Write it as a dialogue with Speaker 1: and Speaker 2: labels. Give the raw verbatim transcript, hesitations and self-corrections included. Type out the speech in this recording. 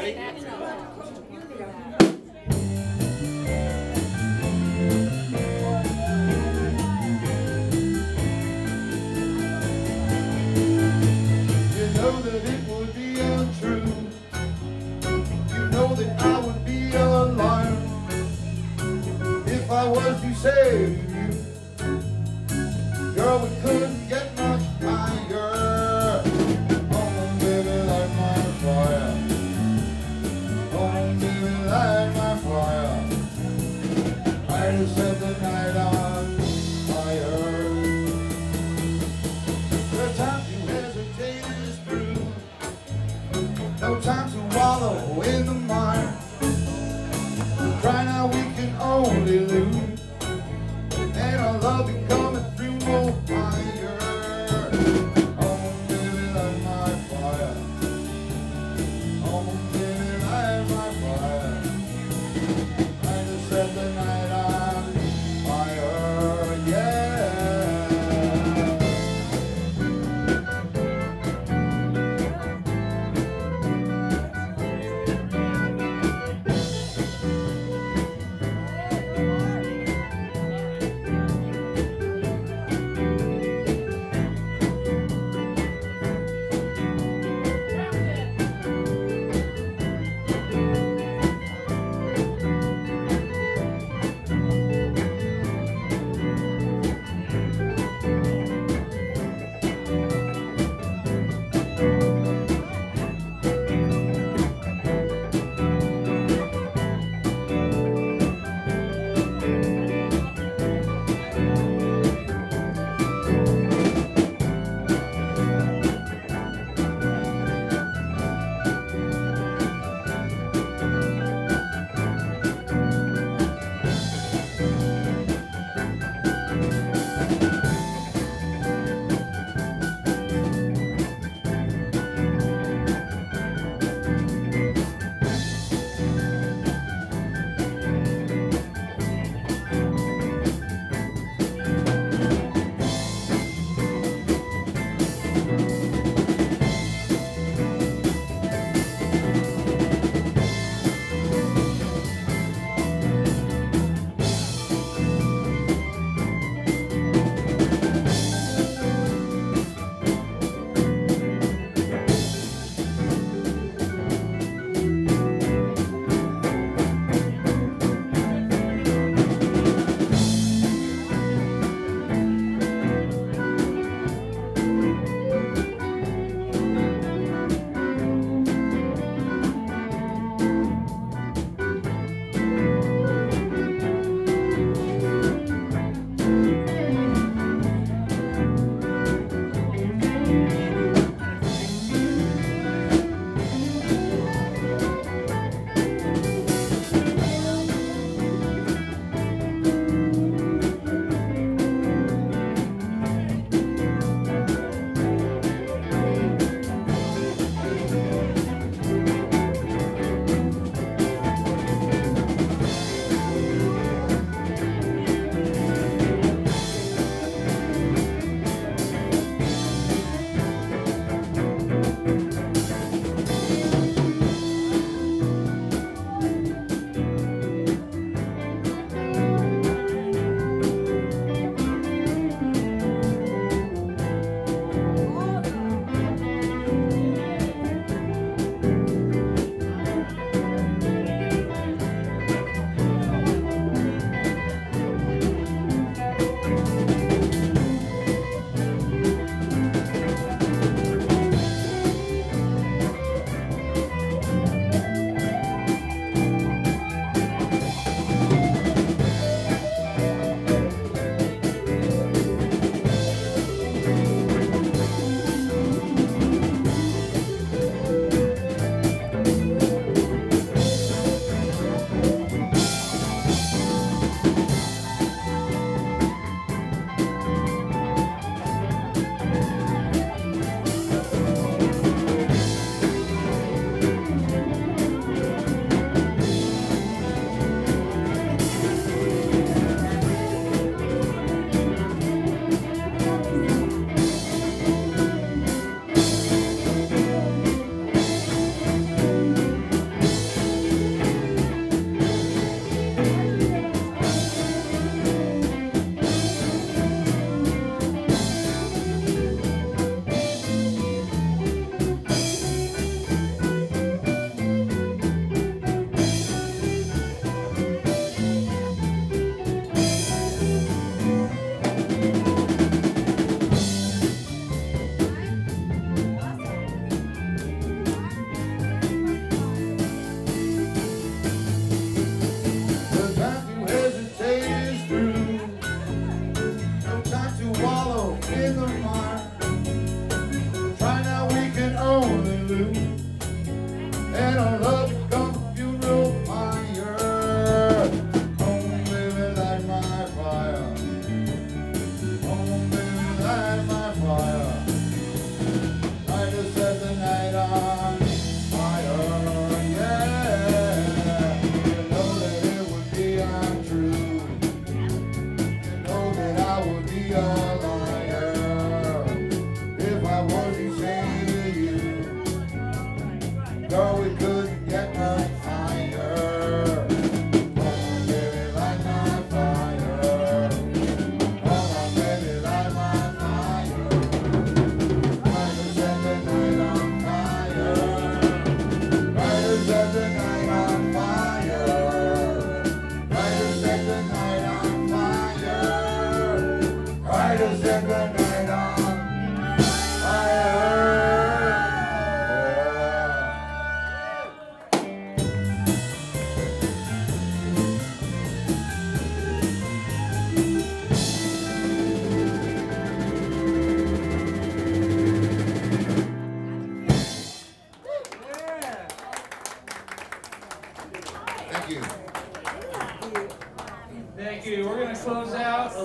Speaker 1: know that it would be untrue. You know that I would be a liar if I was to say to you, girl, we couldn't get much higher. Oh, baby, light my fire. Oh, baby, light my fire. I just set the night on fire. The time to hesitate is through. No time to wallow in the mire. Cry now, we can only lose. And our love be coming through more fire. Oh, baby, light my fire. Oh, baby, light my fire. I just set the night on fire, yeah. we couldn't get much higher. Come on, baby, light my fire. Come on, baby, light my fire. Try to set the night on fire. Try to set the night on fire. Try to set the night on fire. Try to set the night on fire. Thank you.
Speaker 2: Thank you. We're going to close out.